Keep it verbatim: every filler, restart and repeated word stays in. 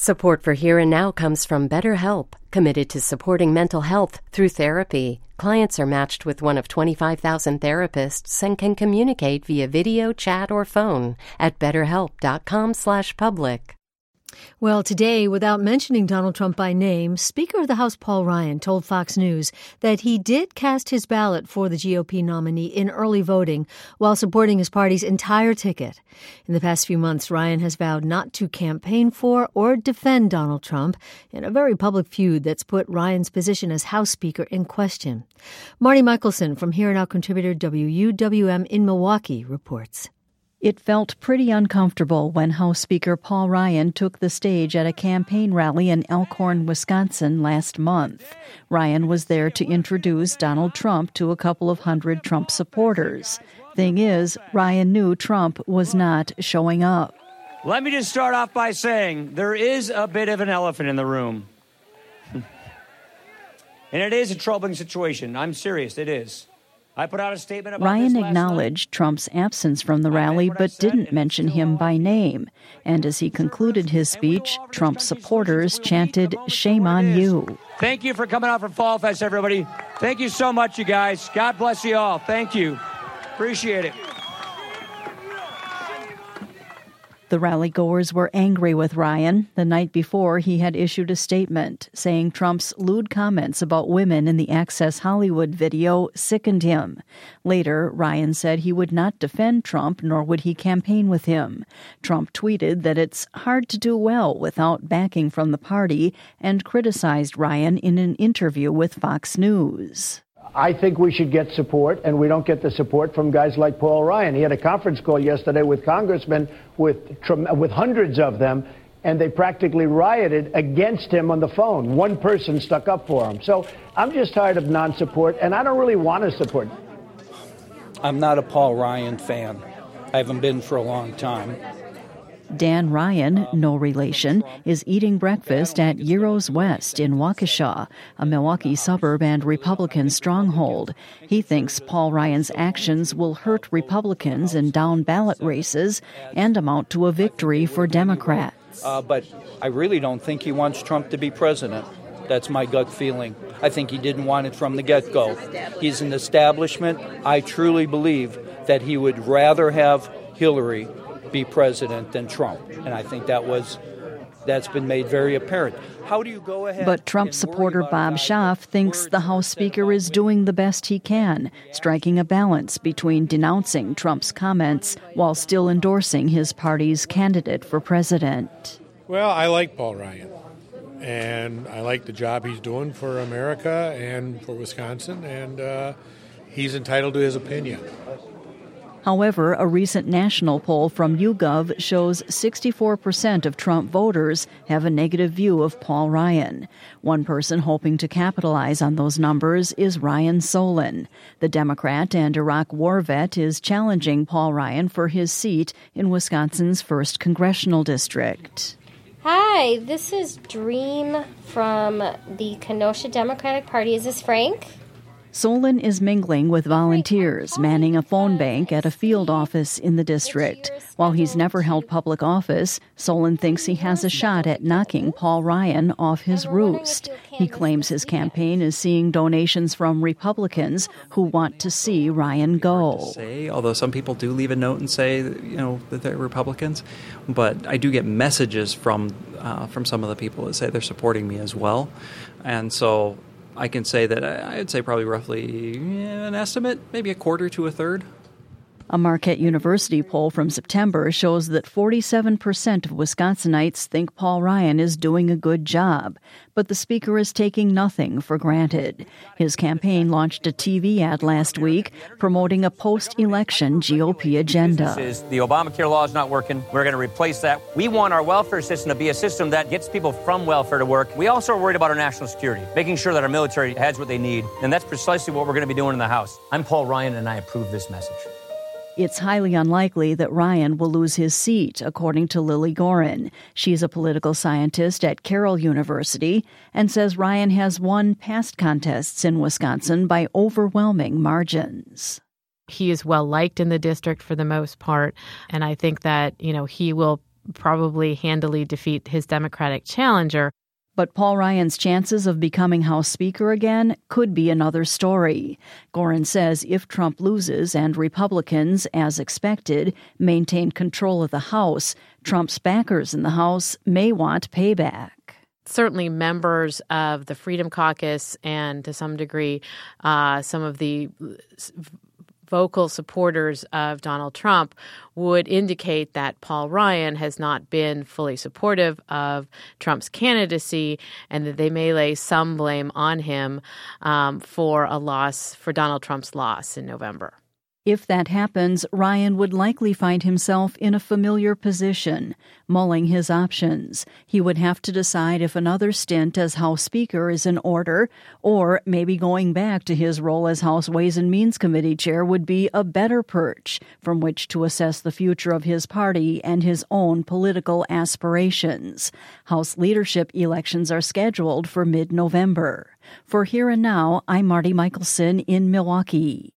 Support for Here and Now comes from BetterHelp, committed to supporting mental health through therapy. Clients are matched with one of twenty-five thousand therapists and can communicate via video, chat, or phone at betterhelp.com slash public. Well, today, without mentioning Donald Trump by name, Speaker of the House Paul Ryan told Fox News that he did cast his ballot for the G O P nominee in early voting while supporting his party's entire ticket. In the past few months, Ryan has vowed not to campaign for or defend Donald Trump in a very public feud that's put Ryan's position as House Speaker in question. Marty Michelson from Here and Now contributor W U W M in Milwaukee reports. It felt pretty uncomfortable when House Speaker Paul Ryan took the stage at a campaign rally in Elkhorn, Wisconsin last month. Ryan was there to introduce Donald Trump to a couple of hundred Trump supporters. Thing is, Ryan knew Trump was not showing up. Let me just start off by saying there is a bit of an elephant in the room. And it is a troubling situation. I'm serious, it is. I put out a statement about Ryan this last acknowledged night. Trump's absence from the rally, but didn't mention him by name. And as he concluded his speech, Trump supporters chanted, "Shame on you." Thank you for coming out for Fall Fest, everybody. Thank you so much, you guys. God bless you all. Thank you. Appreciate it. The rally-goers were angry with Ryan. The night before, he had issued a statement saying Trump's lewd comments about women in the Access Hollywood video sickened him. Later, Ryan said he would not defend Trump, nor would he campaign with him. Trump tweeted that it's hard to do well without backing from the party and criticized Ryan in an interview with Fox News. I think we should get support, and we don't get the support from guys like Paul Ryan. He had a conference call yesterday with congressmen, with with hundreds of them, and they practically rioted against him on the phone. One person stuck up for him. So I'm just tired of non-support, and I don't really want to support. I'm not a Paul Ryan fan. I haven't been for a long time. Dan Ryan, no relation, is eating breakfast at Euros West in Waukesha, a Milwaukee suburb and Republican stronghold. He thinks Paul Ryan's actions will hurt Republicans in down-ballot races and amount to a victory for Democrats. Uh, but I really don't think he wants Trump to be president. That's my gut feeling. I think he didn't want it from the get-go. He's an establishment. I truly believe that he would rather have Hillary be president than Trump. And I think that was that's been made very apparent. How do you go ahead? But Trump supporter Bob Schaaf thinks the House Speaker is doing the best he can, striking a balance between denouncing Trump's comments while still endorsing his party's candidate for president. Well, I like Paul Ryan, and I like the job he's doing for America and for Wisconsin, and uh, he's entitled to his opinion. However, a recent national poll from YouGov shows sixty-four percent of Trump voters have a negative view of Paul Ryan. One person hoping to capitalize on those numbers is Ryan Solon. The Democrat and Iraq war vet is challenging Paul Ryan for his seat in Wisconsin's first congressional district. Hi, this is Dream from the Kenosha Democratic Party. Is this Frank? Solon is mingling with volunteers, manning a phone bank at a field office in the district. While he's never held public office, Solon thinks he has a shot at knocking Paul Ryan off his roost. He claims his campaign is seeing donations from Republicans who want to see Ryan go. Say, although some people do leave a note and say, you know, that they're Republicans, but I do get messages from uh, from some of the people that say they're supporting me as well, and so I can say that I'd say probably roughly yeah, an estimate, maybe a quarter to a third. A Marquette University poll from September shows that forty-seven percent of Wisconsinites think Paul Ryan is doing a good job, but the speaker is taking nothing for granted. His campaign launched a T V ad last week promoting a post-election G O P agenda. The Obamacare law is not working. We're going to replace that. We want our welfare system to be a system that gets people from welfare to work. We also are worried about our national security, making sure that our military has what they need, and that's precisely what we're going to be doing in the House. I'm Paul Ryan, and I approve this message. It's highly unlikely that Ryan will lose his seat, according to Lily Gorin. She's a political scientist at Carroll University and says Ryan has won past contests in Wisconsin by overwhelming margins. He is well liked in the district for the most part, and I think that, you know, he will probably handily defeat his Democratic challenger. But Paul Ryan's chances of becoming House Speaker again could be another story. Gorin says if Trump loses and Republicans, as expected, maintain control of the House, Trump's backers in the House may want payback. Certainly members of the Freedom Caucus and, to some degree, uh, some of the vocal supporters of Donald Trump would indicate that Paul Ryan has not been fully supportive of Trump's candidacy and that they may lay some blame on him um, for a loss, for Donald Trump's loss in November. If that happens, Ryan would likely find himself in a familiar position, mulling his options. He would have to decide if another stint as House Speaker is in order, or maybe going back to his role as House Ways and Means Committee chair would be a better perch from which to assess the future of his party and his own political aspirations. House leadership elections are scheduled for mid-November. For Here and Now, I'm Marty Michelson in Milwaukee.